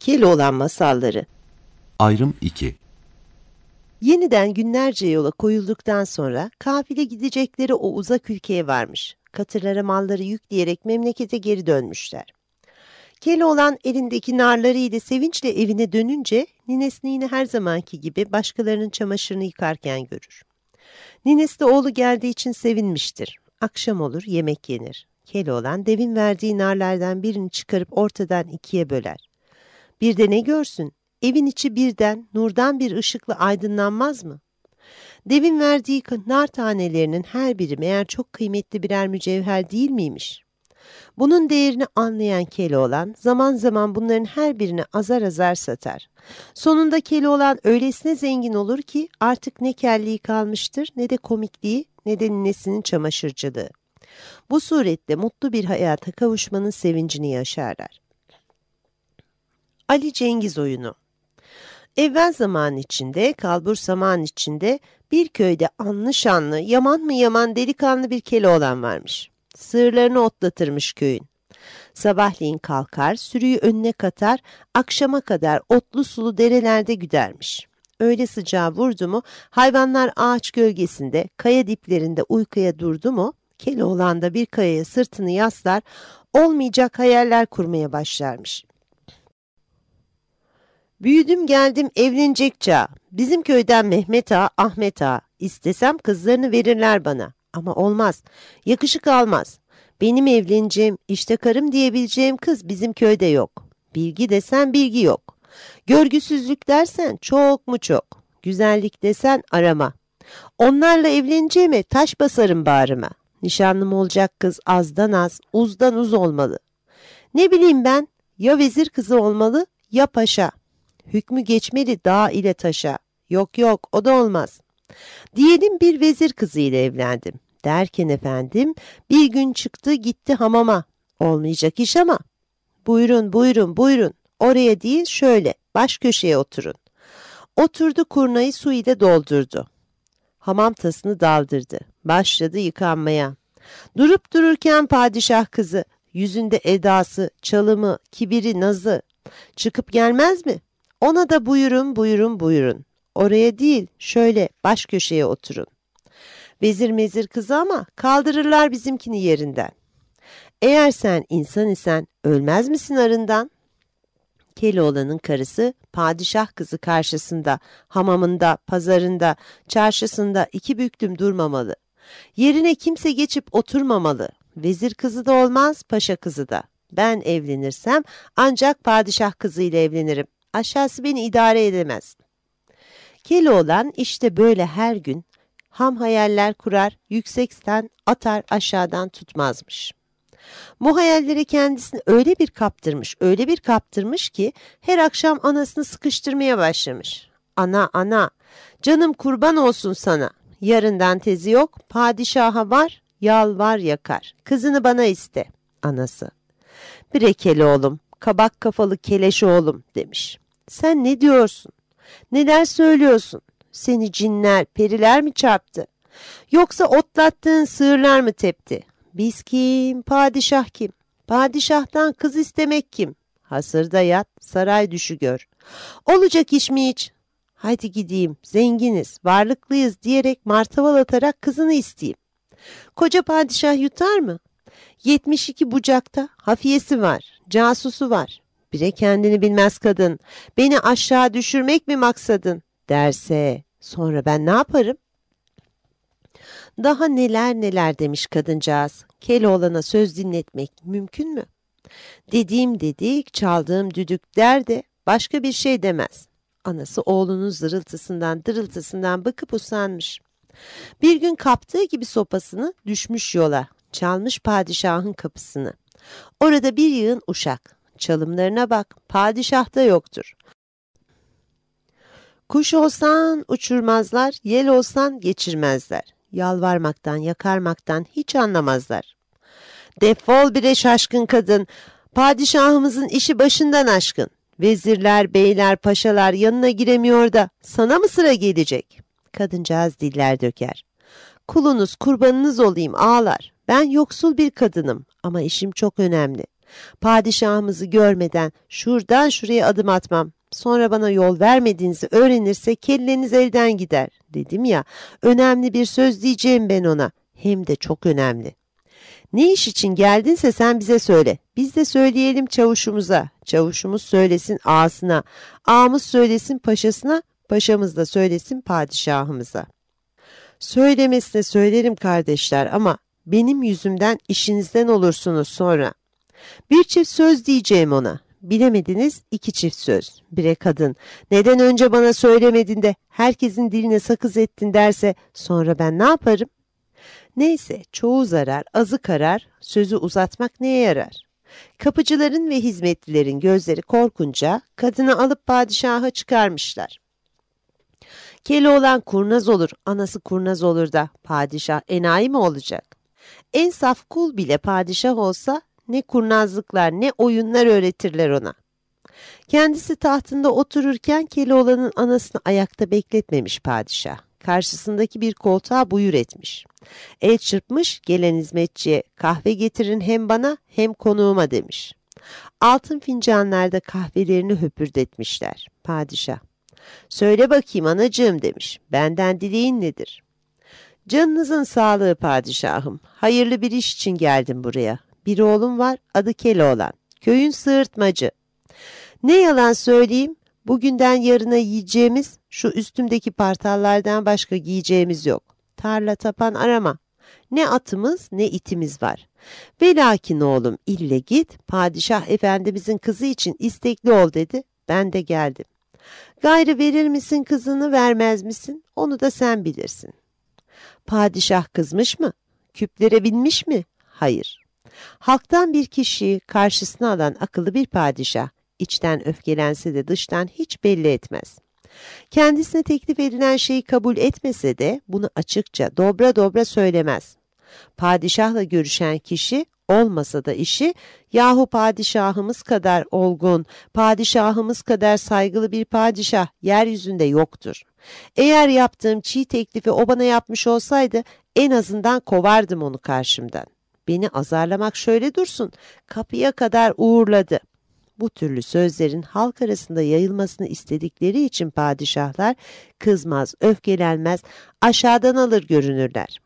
Keloğlan masalları. Ayrım 2. Yeniden günlerce yola koyulduktan sonra kafile gidecekleri o uzak ülkeye varmış. Katırlara malları yükleyerek memlekete geri dönmüşler. Keloğlan elindeki narları ile sevinçle evine dönünce ninesini yine her zamanki gibi başkalarının çamaşırını yıkarken görür. Ninesi de oğlu geldiği için sevinmiştir. Akşam olur, yemek yenir. Keloğlan devin verdiği narlardan birini çıkarıp ortadan ikiye böler. Bir de ne görsün? Evin içi birden, nurdan bir ışıkla aydınlanmaz mı? Devin verdiği nar tanelerinin her biri meğer çok kıymetli birer mücevher değil miymiş? Bunun değerini anlayan Keloğlan zaman zaman bunların her birini azar azar satar. Sonunda Keloğlan öylesine zengin olur ki artık ne kelliği kalmıştır, ne de komikliği, ne de ninesinin çamaşırcılığı. Bu suretle mutlu bir hayata kavuşmanın sevincini yaşarlar. Ali Cengiz oyunu. Evvel zaman içinde, kalbur zaman içinde bir köyde anlı şanlı, yaman mı yaman delikanlı bir Keloğlan varmış. Sığırlarını otlatırmış köyün. Sabahleyin kalkar, sürüyü önüne katar, akşama kadar otlu sulu derelerde güdermiş. Öyle sıcağı vurdu mu, hayvanlar ağaç gölgesinde, kaya diplerinde uykuya durdu mu, Keloğlan da bir kayaya sırtını yaslar, olmayacak hayaller kurmaya başlarmış. Büyüdüm geldim evlenecek çağ. Bizim köyden Mehmet Ağa, Ahmet Ağa. İstesem kızlarını verirler bana. Ama olmaz. Yakışık almaz. Benim evleneceğim, işte karım diyebileceğim kız bizim köyde yok. Bilgi desen bilgi yok. Görgüsüzlük dersen çok mu çok. Güzellik desen arama. Onlarla evleneceğime taş basarım bağrıma. Nişanlım olacak kız azdan az, uzdan uz olmalı. Ne bileyim ben, ya vezir kızı olmalı ya paşa. Hükmü geçmeli dağ ile taşa. Yok yok o da olmaz. Diyelim bir vezir kızı ile evlendim. Derken efendim bir gün çıktı gitti hamama. Olmayacak iş ama. Buyurun buyurun buyurun. Oraya değil şöyle baş köşeye oturun. Oturdu kurnayı su ile doldurdu. Hamam tasını daldırdı. Başladı yıkanmaya. Durup dururken padişah kızı. Yüzünde edası, çalımı, kibiri, nazı. Çıkıp gelmez mi? Ona da buyurun buyurun buyurun. Oraya değil şöyle baş köşeye oturun. Vezir mezir kızı ama kaldırırlar bizimkini yerinden. Eğer sen insan isen ölmez misin arından? Keloğlan'ın karısı padişah kızı karşısında, hamamında, pazarında, çarşısında iki büklüm durmamalı. Yerine kimse geçip oturmamalı. Vezir kızı da olmaz, paşa kızı da. Ben evlenirsem ancak padişah kızıyla evlenirim. Aşağısı beni idare edemez. Keloğlan işte böyle her gün ham hayaller kurar, yüksekten atar aşağıdan tutmazmış. Bu hayallere kendisini öyle bir kaptırmış ki her akşam anasını sıkıştırmaya başlamış. Ana ana, canım kurban olsun sana. Yarından tezi yok, padişaha var, yalvar yakar. Kızını bana iste, anası. Bre Keloğlum, kabak kafalı keleş oğlum demiş. Sen ne diyorsun? Neler söylüyorsun? Seni cinler, periler mi çarptı? Yoksa otlattığın sığırlar mı tepti? Biz kim? Padişah kim? Padişahtan kız istemek kim? Hasırda yat, saray düşü gör. Olacak iş mi hiç? Haydi gideyim, zenginiz, varlıklıyız diyerek martaval atarak kızını isteyeyim. Koca padişah yutar mı? 72 bucakta hafiyesi var, casusu var. Bire kendini bilmez kadın, beni aşağı düşürmek mi maksadın derse sonra ben ne yaparım? Daha neler neler demiş kadıncağız. Keloğlan'a söz dinletmek mümkün mü? Dediğim dedik, çaldığım düdük der de başka bir şey demez. Anası oğlunun zırıltısından dırıltısından bıkıp usanmış. Bir gün kaptığı gibi sopasını düşmüş yola, çalmış padişahın kapısını. Orada bir yığın uşak. Çalımlarına bak, padişah da yoktur. Kuş olsan uçurmazlar, yel olsan geçirmezler. Yalvarmaktan, yakarmaktan hiç anlamazlar. Defol bre şaşkın kadın, padişahımızın işi başından aşkın. Vezirler, beyler, paşalar yanına giremiyor da sana mı sıra gelecek? Kadıncağız diller döker. Kulunuz, kurbanınız olayım ağlar. Ben yoksul bir kadınım ama işim çok önemli. Padişahımızı görmeden şuradan şuraya adım atmam. Sonra bana yol vermediğinizi öğrenirse kelleniz elden gider. Dedim ya, önemli bir söz diyeceğim ben ona. Hem de çok önemli. Ne iş için geldinse sen bize söyle. Biz de söyleyelim çavuşumuza. Çavuşumuz söylesin ağasına. Ağamız söylesin paşasına. Paşamız da söylesin padişahımıza. Söylemesine söylerim kardeşler ama benim yüzümden işinizden olursunuz sonra. Bir çift söz diyeceğim ona. Bilemediniz 2 çift söz. Bire kadın. Neden önce bana söylemedin de herkesin diline sakız ettin derse sonra ben ne yaparım? Neyse çoğu zarar, azı karar, sözü uzatmak neye yarar? Kapıcıların ve hizmetlilerin gözleri korkunca kadını alıp padişaha çıkarmışlar. Keloğlan kurnaz olur, anası kurnaz olur da padişah enayi mi olacak? En saf kul bile padişah olsa ne kurnazlıklar ne oyunlar öğretirler ona. Kendisi tahtında otururken Keloğlan'ın anasını ayakta bekletmemiş padişah. Karşısındaki bir koltuğa buyur etmiş. El çırpmış gelen hizmetçiye kahve getirin hem bana hem konuğuma demiş. Altın fincanlarda kahvelerini höpürdetmişler. Padişah. Söyle bakayım anacığım demiş. Benden dileğin nedir? Canınızın sağlığı padişahım. Hayırlı bir iş için geldim buraya. Bir oğlum var adı Keloğlan. Köyün sığırtmacı. Ne yalan söyleyeyim, bugünden yarına yiyeceğimiz şu üstümdeki partallardan başka giyeceğimiz yok. Tarla tapan arama. Ne atımız ne itimiz var. Velakin oğlum ille git, padişah efendimizin kızı için istekli ol dedi. Ben de geldim. Gayrı verir misin kızını vermez misin? Onu da sen bilirsin. Padişah kızmış mı? Küplere binmiş mi? Hayır. Halktan bir kişiyi karşısına alan akıllı bir padişah, içten öfkelense de dıştan hiç belli etmez. Kendisine teklif edilen şeyi kabul etmese de bunu açıkça dobra dobra söylemez. Padişahla görüşen kişi olmasa da işi, yahu padişahımız kadar olgun, padişahımız kadar saygılı bir padişah yeryüzünde yoktur. Eğer yaptığım çiğ teklifi o bana yapmış olsaydı en azından kovardım onu karşımdan. Beni azarlamak şöyle dursun, kapıya kadar uğurladı. Bu türlü sözlerin halk arasında yayılmasını istedikleri için padişahlar kızmaz, öfkelenmez, aşağıdan alır görünürler.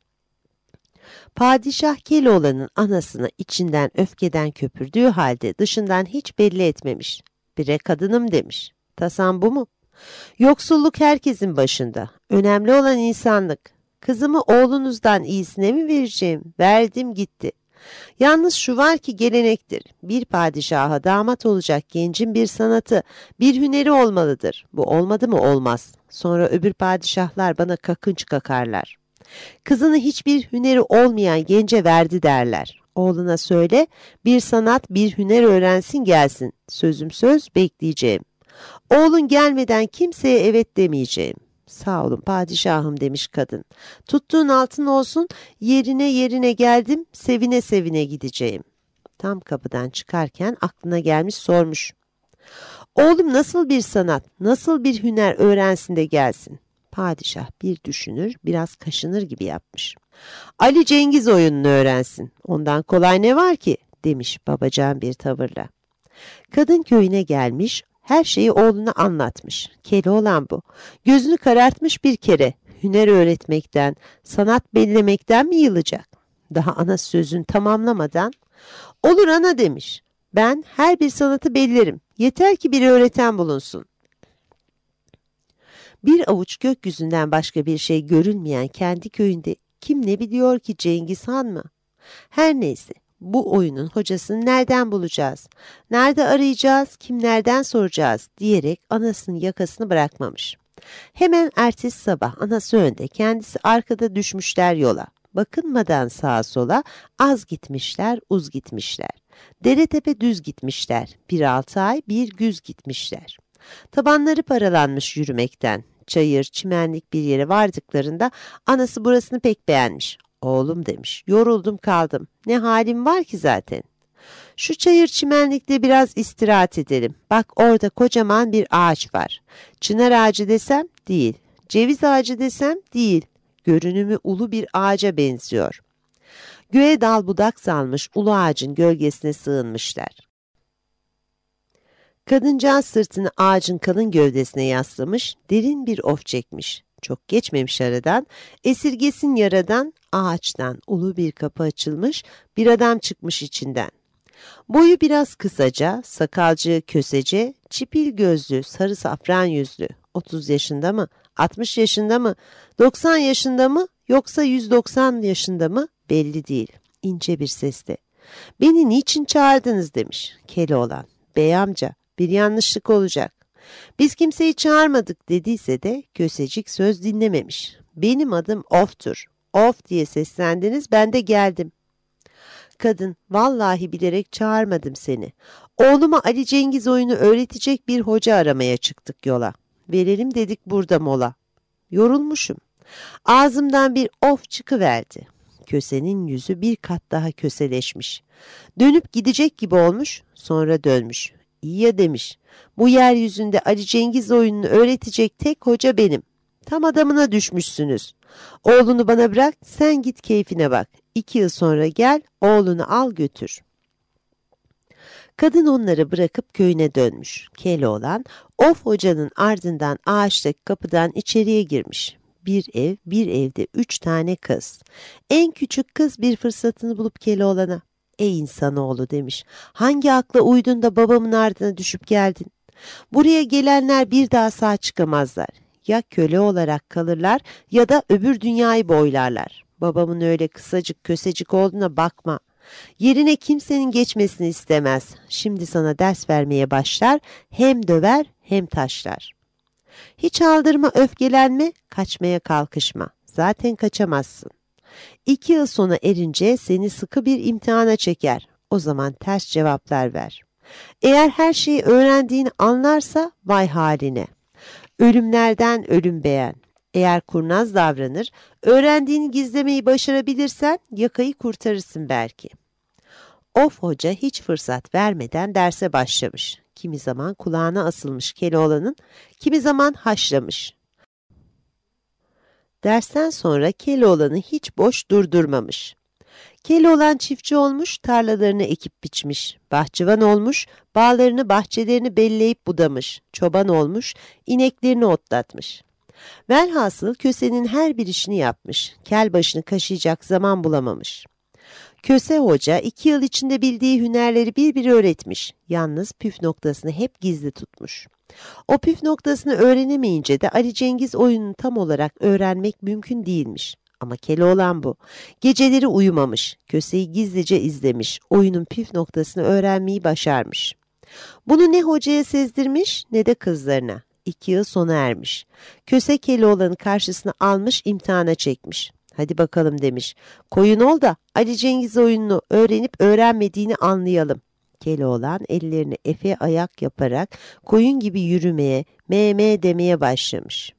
Padişah Keloğlan'ın anasını içinden öfkeden köpürdüğü halde dışından hiç belli etmemiş. Bire kadınım demiş. Tasam bu mu? Yoksulluk herkesin başında. Önemli olan insanlık. Kızımı oğlunuzdan iyisine mi vereceğim? Verdim gitti. Yalnız şu var ki gelenektir. Bir padişaha damat olacak gencin bir sanatı, bir hüneri olmalıdır. Bu olmadı mı olmaz. Sonra öbür padişahlar bana kakınç kakarlar. Kızını hiçbir hüneri olmayan gence verdi derler. Oğluna söyle, bir sanat, bir hüner öğrensin gelsin. Sözüm söz, bekleyeceğim. Oğlun gelmeden kimseye evet demeyeceğim. Sağ olun padişahım demiş kadın. Tuttuğun altın olsun, yerine geldim, sevine sevine gideceğim. Tam kapıdan çıkarken aklına gelmiş sormuş. Oğlum nasıl bir sanat, nasıl bir hüner öğrensin de gelsin. Padişah bir düşünür, biraz kaşınır gibi yapmış. Ali Cengiz oyununu öğrensin. Ondan kolay ne var ki? Demiş babacan bir tavırla. Kadın köyüne gelmiş, her şeyi oğluna anlatmış. Keloğlan bu. Gözünü karartmış bir kere. Hüner öğretmekten, sanat bellemekten mi yılacak? Daha ana sözün tamamlamadan, olur ana demiş. Ben her bir sanatı bellerim. Yeter ki bir öğreten bulunsun. Bir avuç gökyüzünden başka bir şey görünmeyen kendi köyünde kim ne biliyor ki Cengiz Han mı? Her neyse. Bu oyunun hocasını nereden bulacağız? Nerede arayacağız? Kimlerden soracağız? Diyerek anasının yakasını bırakmamış. Hemen ertesi sabah anası önde, kendisi arkada düşmüşler yola. Bakınmadan sağa sola az gitmişler, uz gitmişler. Dere tepe düz gitmişler. Bir 6 ay, bir güz gitmişler. Tabanları paralanmış yürümekten. Çayır, çimenlik bir yere vardıklarında anası burasını pek beğenmiş. Oğlum demiş, yoruldum kaldım. Ne halim var ki zaten. Şu çayır çimenlikte biraz istirahat edelim. Bak orada kocaman bir ağaç var. Çınar ağacı desem değil. Ceviz ağacı desem değil. Görünümü ulu bir ağaca benziyor. Göğe dal budak salmış ulu ağacın gölgesine sığınmışlar. Kadıncağız sırtını ağacın kalın gövdesine yaslamış, derin bir of çekmiş. Çok geçmemiş aradan, esirgesin yaradan, ağaçtan ulu bir kapı açılmış, bir adam çıkmış içinden. Boyu biraz kısaca, sakalcı, kösece, çipil gözlü, sarı safran yüzlü. 30 yaşında mı, 60 yaşında mı, 90 yaşında mı, yoksa 190 yaşında mı belli değil. İnce bir sesle. "Beni niçin çağırdınız?" demiş Keloğlan. "Bey amca, bir yanlışlık olacak." "Biz kimseyi çağırmadık" dediyse de kösecik söz dinlememiş. "Benim adım Of'tur. Of diye seslendiniz, ben de geldim." Kadın, "Vallahi bilerek çağırmadım seni. Oğluma Ali Cengiz oyunu öğretecek bir hoca aramaya çıktık yola. Verelim dedik burada mola. Yorulmuşum." Ağzımdan bir of çıkıverdi. Kösenin yüzü bir kat daha köseleşmiş. Dönüp gidecek gibi olmuş, sonra dönmüş. "İyi ya" demiş. "Bu yeryüzünde Ali Cengiz oyununu öğretecek tek hoca benim. Tam adamına düşmüşsünüz. Oğlunu bana bırak, sen git keyfine bak. 2 yıl sonra gel, oğlunu al götür." Kadın onları bırakıp köyüne dönmüş. Keloğlan, Of hocanın ardından ağaçtaki kapıdan içeriye girmiş. Bir evde 3 tane kız. En küçük kız bir fırsatını bulup Keloğlan'a, "Ey insanoğlu" demiş. "Hangi akla uydun da babamın ardına düşüp geldin? Buraya gelenler bir daha sağ çıkamazlar. Ya köle olarak kalırlar ya da öbür dünyayı boylarlar. Babamın öyle kısacık kösecik olduğuna bakma. Yerine kimsenin geçmesini istemez. Şimdi sana ders vermeye başlar, hem döver hem taşlar. Hiç aldırma, öfkelenme, kaçmaya kalkışma. Zaten kaçamazsın. 2 yıl sona erince seni sıkı bir imtihana çeker. O zaman ters cevaplar ver. Eğer her şeyi öğrendiğini anlarsa vay haline. Ölümlerden ölüm beğen. Eğer kurnaz davranır, öğrendiğini gizlemeyi başarabilirsen yakayı kurtarırsın belki." Of hoca hiç fırsat vermeden derse başlamış. Kimi zaman kulağına asılmış Keloğlan'ın, kimi zaman haşlamış. Dersten sonra Keloğlan'ı hiç boş durdurmamış. Keloğlan çiftçi olmuş, tarlalarını ekip biçmiş. Bahçıvan olmuş, bağlarını bahçelerini belleyip budamış. Çoban olmuş, ineklerini otlatmış. Velhasıl kösenin her bir işini yapmış. Kel başını kaşıyacak zaman bulamamış. Köse hoca 2 yıl içinde bildiği hünerleri bir öğretmiş. Yalnız püf noktasını hep gizli tutmuş. O püf noktasını öğrenemeyince de Ali Cengiz oyununu tam olarak öğrenmek mümkün değilmiş. Ama Keloğlan bu. Geceleri uyumamış, köseyi gizlice izlemiş, oyunun püf noktasını öğrenmeyi başarmış. Bunu ne hocaya sezdirmiş ne de kızlarına. 2 yıl sona ermiş. Köse Keloğlan'ı karşısına almış, imtihana çekmiş. "Hadi bakalım" demiş. "Koyun ol da Ali Cengiz oyununu öğrenip öğrenmediğini anlayalım." Keloğlan ellerini efe ayak yaparak koyun gibi yürümeye, me demeye başlamış.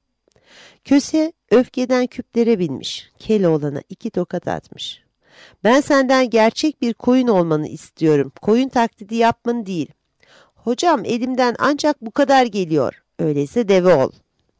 Köse öfkeden küplere binmiş. Keloğlan'a 2 tokat atmış. "Ben senden gerçek bir koyun olmanı istiyorum. Koyun taklidi yapmanı değil." "Hocam, elimden ancak bu kadar geliyor." "Öyleyse deve ol."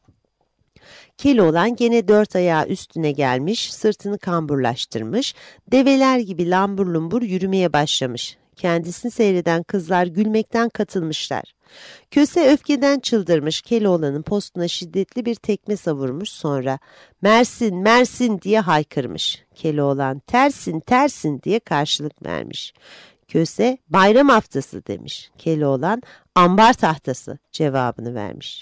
Keloğlan gene 4 ayağı üstüne gelmiş, sırtını kamburlaştırmış, develer gibi lambur lumbur yürümeye başlamış. Kendisini seyreden kızlar gülmekten katılmışlar. Köse öfkeden çıldırmış, Keloğlan'ın postuna şiddetli bir tekme savurmuş, sonra "Mersin, Mersin" diye haykırmış. Keloğlan "Tersin, tersin" diye karşılık vermiş. Köse "Bayram haftası" demiş. Keloğlan "Ambar tahtası" cevabını vermiş.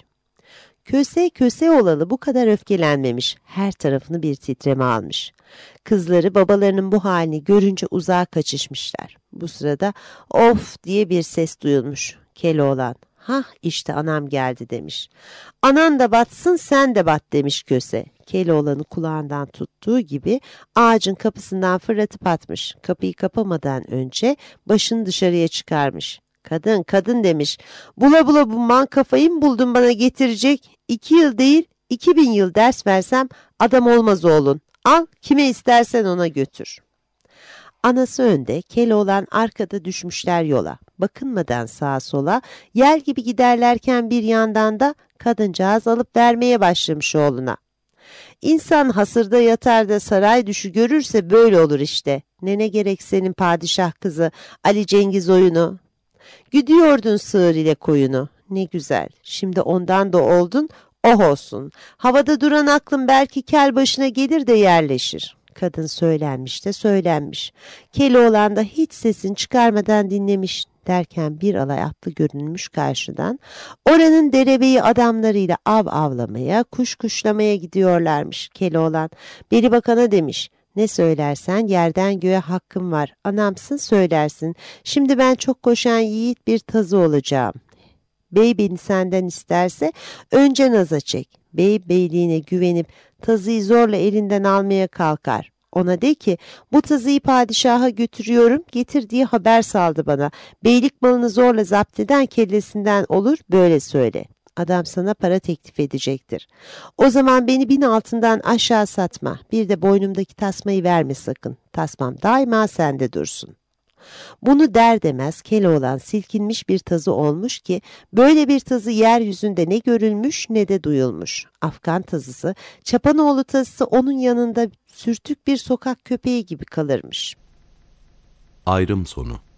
Köse olalı bu kadar öfkelenmemiş, her tarafını bir titreme almış. Kızları babalarının bu halini görünce uzağa kaçışmışlar. Bu sırada "Of" diye bir ses duyulmuş. Keloğlan, "Hah işte anam geldi" demiş. "Anan da batsın, sen de bat" demiş köse. Keloğlan'ı kulağından tuttuğu gibi ağacın kapısından fırlatıp atmış. Kapıyı kapamadan önce başını dışarıya çıkarmış. "Kadın, kadın" demiş. "Bula bula bu man kafayı mı buldun bana getirecek? 2 yıl değil, 2000 yıl ders versem adam olmaz oğlun. Al, kime istersen ona götür." Anası önde, Keloğlan arkada düşmüşler yola. Bakınmadan sağa sola, yel gibi giderlerken bir yandan da kadıncağız alıp vermeye başlamış oğluna. İnsan hasırda yatar da saray düşü görürse böyle olur işte. Ne gerek senin padişah kızı Ali Cengiz oyunu. Güdüyordun sığır ile koyunu. Ne güzel. Şimdi ondan da oldun, oh olsun. Havada duran aklın belki kel başına gelir de yerleşir. Kadın söylenmiş de söylenmiş. Keloğlan da hiç sesini çıkarmadan dinlemiş. Derken bir alay atlı görünmüş karşıdan. Oranın derebeyi adamlarıyla av avlamaya, kuş kuşlamaya gidiyorlarmış. Keloğlan beri bakana demiş. Ne söylersen yerden göğe hakkım var. Anamsın söylersin. Şimdi ben çok koşan yiğit bir tazı olacağım. Bey beni senden isterse önce naza çek. Bey beyliğine güvenip tazıyı zorla elinden almaya kalkar. Ona de ki bu tazıyı padişaha götürüyorum, getir diye haber saldı bana. Beylik malını zorla zapt eden kellesinden olur, böyle söyle. Adam sana para teklif edecektir. O zaman beni 1000 altından aşağı satma. Bir de boynumdaki tasmayı verme sakın. Tasmam daima sende dursun. Bunu der demez Keloğlan silkinmiş bir tazı olmuş ki böyle bir tazı yeryüzünde ne görülmüş ne de duyulmuş. Afgan tazısı, Çapanoğlu tazısı onun yanında sürtük bir sokak köpeği gibi kalırmış. Ayrım sonu.